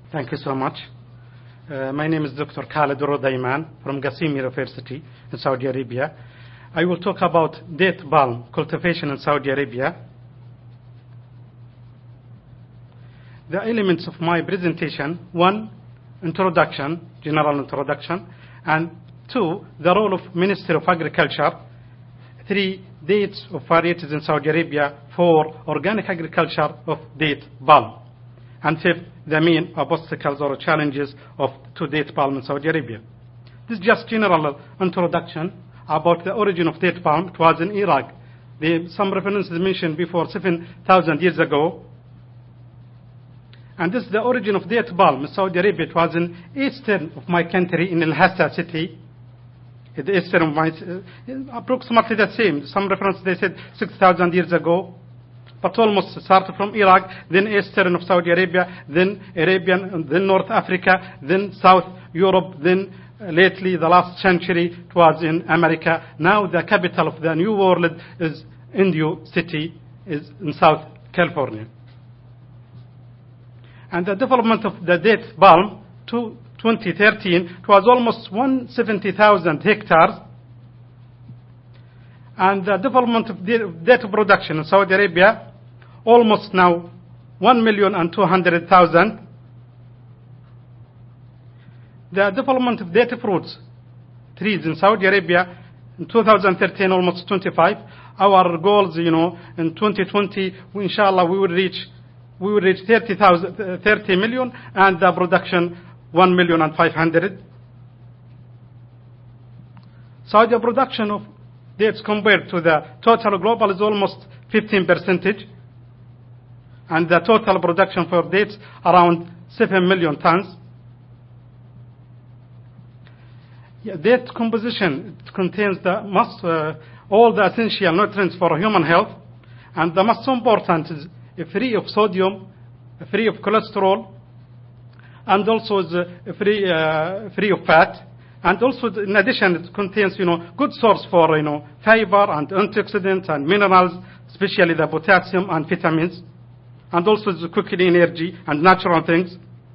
Thank you so much. My name is Dr. Khalid Rodaiman from Qasim University in Saudi Arabia. I will talk about date palm cultivation in Saudi Arabia. The elements of my presentation: 1, introduction, general introduction, and 2, the role of Ministry of Agriculture, 3, dates of varieties in Saudi Arabia, 4, organic agriculture of date palm, and 5, the main obstacles or challenges to date palm in Saudi Arabia. This is just general introduction about the origin of date palm. It was in Iraq. Some references mentioned before 7,000 years ago. And this is the origin of date palm in Saudi Arabia. It was in eastern of my country, in Al-Hassa city. The eastern of my, approximately the same. Some references, they said 6,000 years ago. But almost started from Iraq, then eastern of Saudi Arabia, then Arabian, then North Africa, then South Europe, then lately, the last century, it was in America. Now the capital of the New World is Indio City, is in South California. And the development of the date palm to 2013, it was almost 170,000 hectares. And the development of date production in Saudi Arabia, almost now 1,200,000. The development of date fruits trees in Saudi Arabia in 2013, almost 25. Our goals, in 2020, inshallah, we will reach 30 million, and the production 1,500,000. Saudi production of dates compared to the total global is almost 15%, and the total production for dates around 7 million tons. Date composition, it contains all the essential nutrients for human health, and the most important is free of sodium, free of cholesterol, and also is free of fat. And also, in addition, it contains, good source for, fiber and antioxidants and minerals, especially the potassium and vitamins, and also the cooking energy and natural things.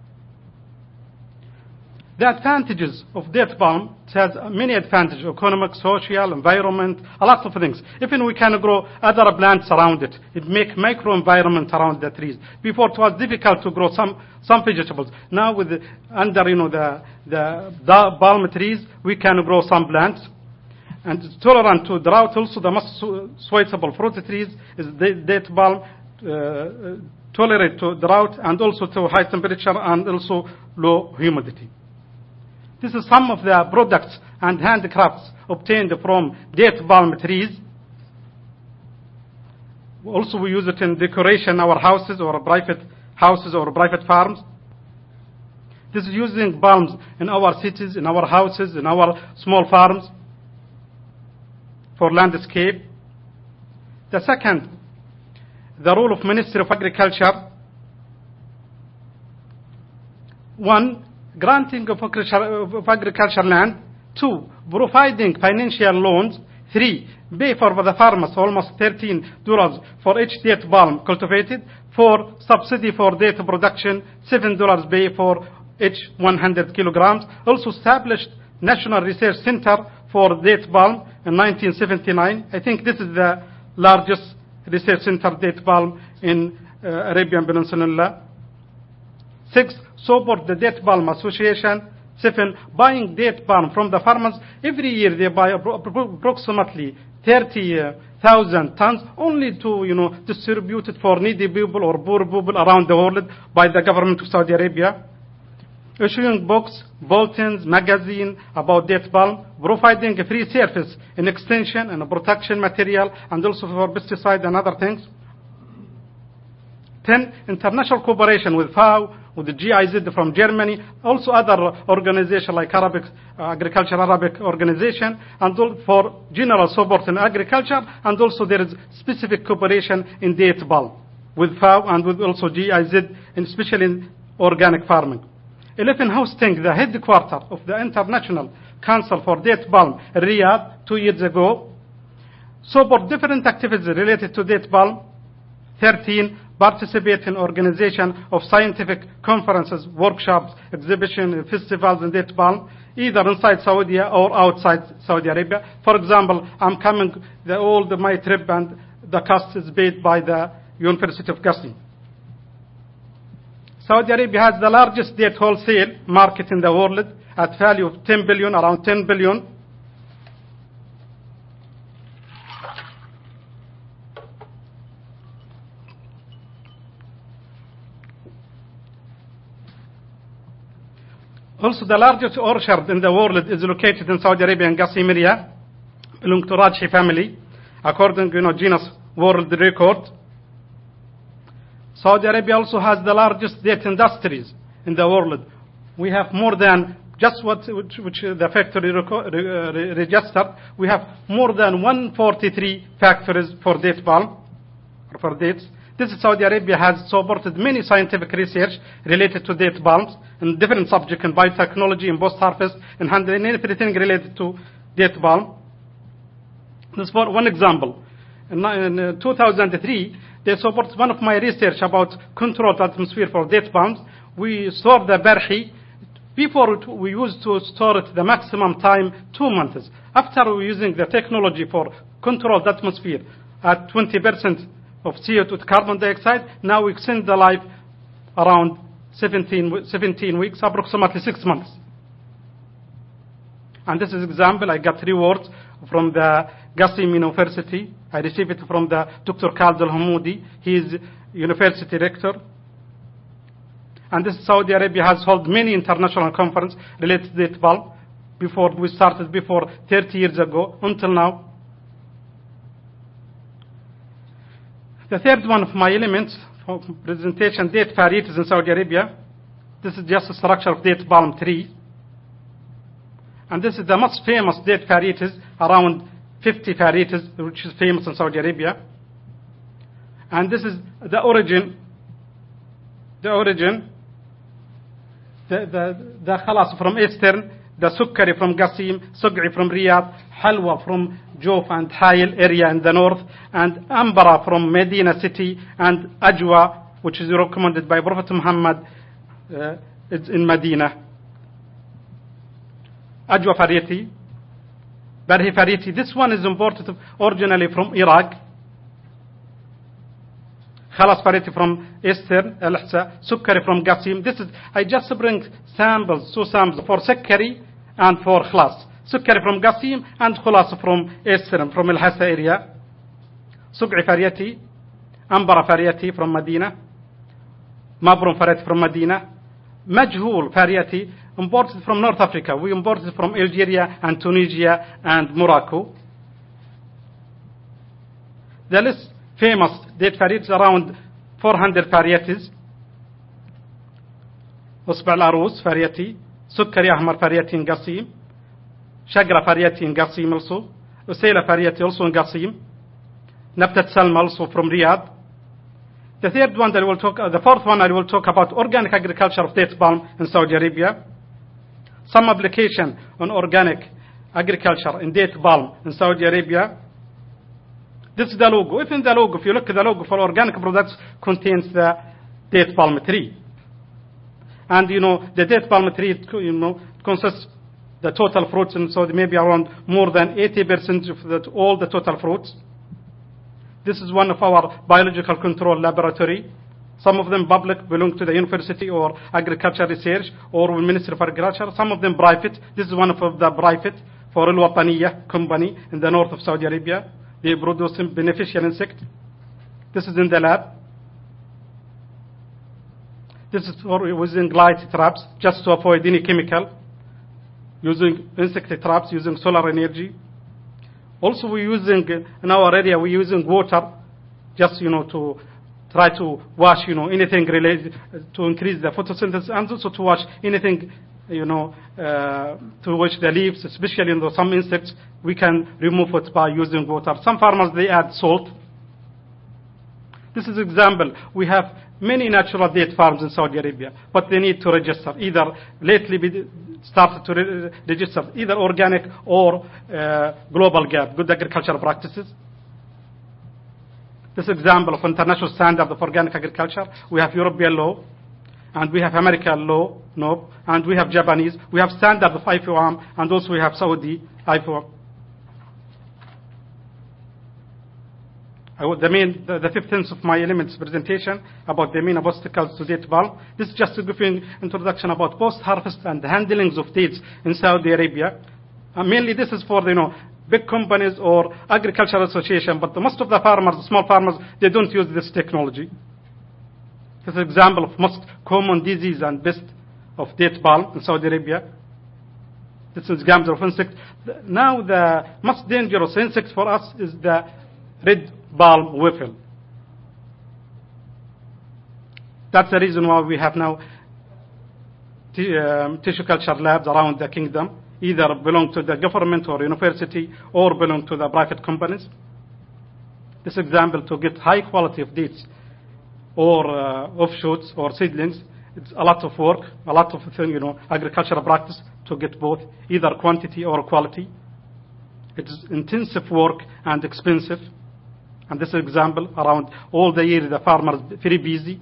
The advantages of date palm, it has many advantages: economic, social, environment, a lot of things. Even we can grow other plants around it. It makes microenvironment around the trees. Before it was difficult to grow some vegetables. Now with under the palm trees, we can grow some plants. And it's tolerant to drought. Also, the most suitable fruit trees is date palm, tolerate to drought and also to high temperature and also low humidity. This is some of the products and handicrafts obtained from date palm trees. Also, we use it in decoration our houses or private houses or private farms. This is using palms in our cities, in our houses, in our small farms for landscape. The second, the role of Ministry of Agriculture. 1, granting of agriculture land. 2, providing financial loans. 3, pay for the farmers almost $13 for each date palm cultivated. 4, subsidy for date production. $7 pay for each 100 kilograms. Also established National Research Center for date palm in 1979. I think this is the largest research center date palm in Arabian Peninsula. 6, support the Date Palm Association. 7, buying date palm from the farmers. Every year they buy approximately 30,000 tons only to distribute it for needy people or poor people around the world by the government of Saudi Arabia. Issuing books, bulletins, magazine about date palm, providing a free service in extension and protection material and also for pesticide and other things. 10, international cooperation with FAO, with the GIZ from Germany, also other organizations like Agriculture Arabic Organization, and for general support in agriculture, and also there is specific cooperation in date palm with FAO and with also GIZ, and especially in organic farming. 11, hosting the headquarters of the International Council for Date Palm in Riyadh 2 years ago. Support different activities related to date palm. 13, participate in organization of scientific conferences, workshops, exhibitions, festivals in date palm, either inside Saudi or outside Saudi Arabia. For example, I'm coming, my trip and the cost is paid by the University of Qasim. Saudi Arabia has the largest date wholesale market in the world at value of 10 billion, around 10 billion. Also, the largest orchard in the world is located in Saudi Arabia in Qasim area, belong to Rajhi family, according to Guinness World Record. Saudi Arabia also has the largest date industries in the world. We have more than just which the factory registered. We have more than 143 factories for date palm, or for dates. This Saudi Arabia has supported many scientific research related to date palms in different subjects, in biotechnology, in post-harvest, in handling, everything related to date palm. This is for one example. In 2003, they support one of my research about controlled atmosphere for date palms. We store the barhi. Before we used to store it the maximum time 2 months. After we're using the technology for controlled atmosphere at 20% of CO2 carbon dioxide, now we extend the life around 17 weeks, approximately 6 months. And this is example. I got rewards from the Qasim University. I received it from the Dr. Khalid Al-Hamoudi. He is university rector. And this Saudi Arabia has held many international conferences related to date palm before we started, before 30 years ago, until now. The third one of my elements for presentation, date varieties in Saudi Arabia. This is just a structure of date palm tree. And this is the most famous date varieties, around 50 varieties, which is famous in Saudi Arabia. And this is the origin, the khalas from Eastern, the sukkari from Qasim, sug'i from Riyadh, halwa from Jawf and Hayl area in the north, and ambara from Medina city, and ajwa, which is recommended by Prophet Muhammad, it's in Medina. Ajwa variety, barhi variety. This one is imported originally from Iraq. Khalas variety from Eastern, Al-Ahsa, Sukkari from Qasim. This is, I just bring samples, 2 samples for Sukkari and for Khalas. Sukkari from Qasim and Khalas from Eastern, from Al-Hassa area. Sug'i variety, Ambara variety from Medina. Mabrum variety from Medina. Majhul variety, imported from North Africa. We imported from Algeria and Tunisia and Morocco. The list famous date varieties, around 400 varieties. Usba al-Arus variety, Sukkari Ahmar variety in Qasim, Shagra variety in Qasim also, Usaila variety also in Qasim, Nabtat Salma also from Riyadh. The third one that I will talk, the fourth one I will talk about organic agriculture of date palm in Saudi Arabia. Some application on organic agriculture in date palm in Saudi Arabia. This is the logo. If in the logo, if you look at the logo for organic products, contains the date palm tree. And the date palm tree, consists the total fruits in Saudi, maybe around more than 80% of all the total fruits. This is one of our biological control laboratory. Some of them public, belong to the university or agriculture research or Ministry of Agriculture. Some of them private. This is one of the private for Al-Wataniya company in the north of Saudi Arabia. They produce beneficial insect. This is in the lab. This is for using light traps, just to avoid any chemical. Using insect traps, using solar energy. Also, we're using, in our area, we're using water, just, to try to wash, anything related, to increase the photosynthesis, and also to wash anything, to wash the leaves, especially in some insects, we can remove it by using water. Some farmers, they add salt. This is example. We have many natural date farms in Saudi Arabia, but they need to register. Either lately started to register, either organic or global GAP, good agricultural practices. This example of international standard of organic agriculture. We have European law, and we have American law, no, and we have Japanese. We have standard of IFOAM, and also we have Saudi IFOAM. The fifth sense of my elements presentation about the main obstacles to date palm. This is just to give you an introduction about post-harvest and the handlings of dates in Saudi Arabia. Mainly this is for big companies or agricultural association, but most of the farmers, small farmers, they don't use this technology. This is an example of most common disease and pest of date palm in Saudi Arabia. This is example of insect. Now the most dangerous insect for us is the red palm weevil. That's the reason why we have now tissue culture labs around the kingdom, either belong to the government or university or belong to the private companies. This example to get high quality of dates or offshoots or seedlings, it's a lot of work, a lot of agricultural practice to get both, either quantity or quality. It's intensive work and expensive. And this example, around all the year, the farmers very busy.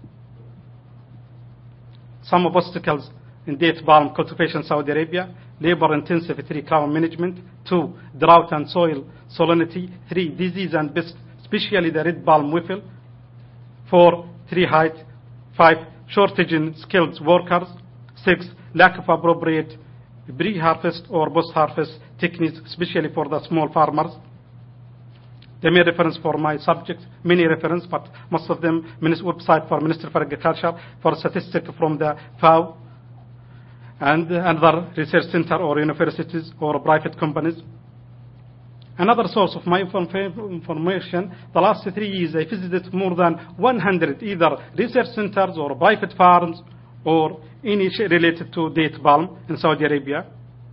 Some obstacles in date palm cultivation in Saudi Arabia: labor-intensive, 3, crop management; 2, drought and soil salinity; 3, disease and pest, especially the red palm weevil; 4, tree height; 5, shortage in skilled workers; 6, lack of appropriate pre-harvest or post-harvest techniques, especially for the small farmers. The main reference for my subject, many reference, but most of them, website for Ministry for Agriculture, for statistics from the FAO, and other research center or universities or private companies. Another source of my information, the last 3 years I visited more than 100 either research centers or private farms or any related to date palm in Saudi Arabia.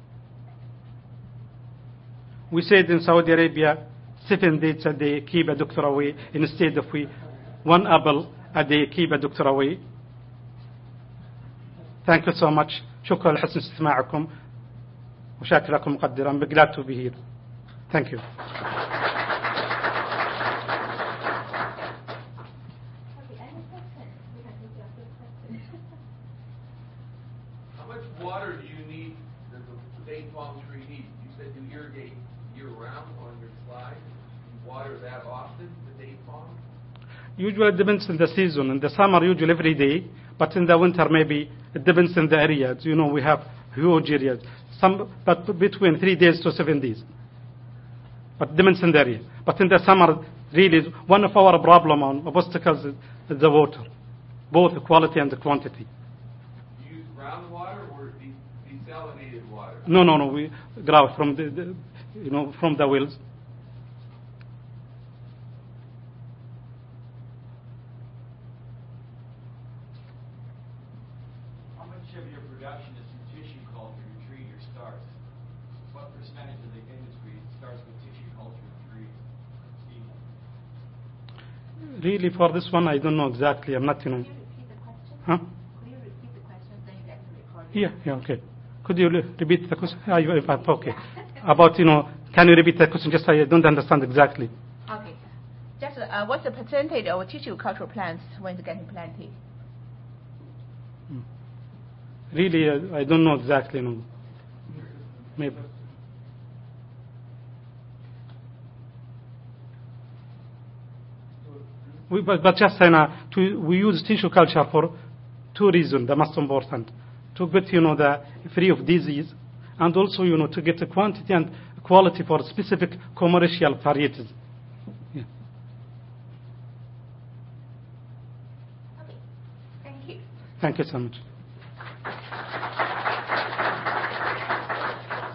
We said in Saudi Arabia, 7 dates a day keep a doctor away, instead of 1 apple a day keep a doctor away. Thank you so much. شكرا لحسن استماعكم وشاكر لكم مقدرا. I'm glad to be here. Thank you. How much water do you need, does the date palm tree need? You said you irrigate year-round on your slide. You water that often, the date palm? Usually it depends on the season. In the summer, usually every day, but in the winter, maybe it depends on the area. We have huge areas. But between 3 days to 7 days. But it depends on the area. But in the summer, really, one of our problem on obstacles is the water, both the quality and the quantity. Do you use groundwater or desalinated water? No. We ground from from the wells. How much of your production is from tissue culture to treat your starts? What percentage of the industry starts with tissue culture to treat? Really, for this one, I don't know exactly. I'm not, Could you repeat the question? Huh? Could you repeat the question, then you get the recording? Yeah, okay. Could you repeat the question? Okay. About, can you repeat the question? Just I don't understand exactly. Okay. Just what's the percentage of tissue cultural plants when it's getting planted? Really, I don't know exactly. No. Maybe. But just we use tissue culture for 2 reasons. The most important, to get the free of disease, and also to get the quantity and quality for specific commercial varieties. Yeah. Okay. Thank you. Thank you so much.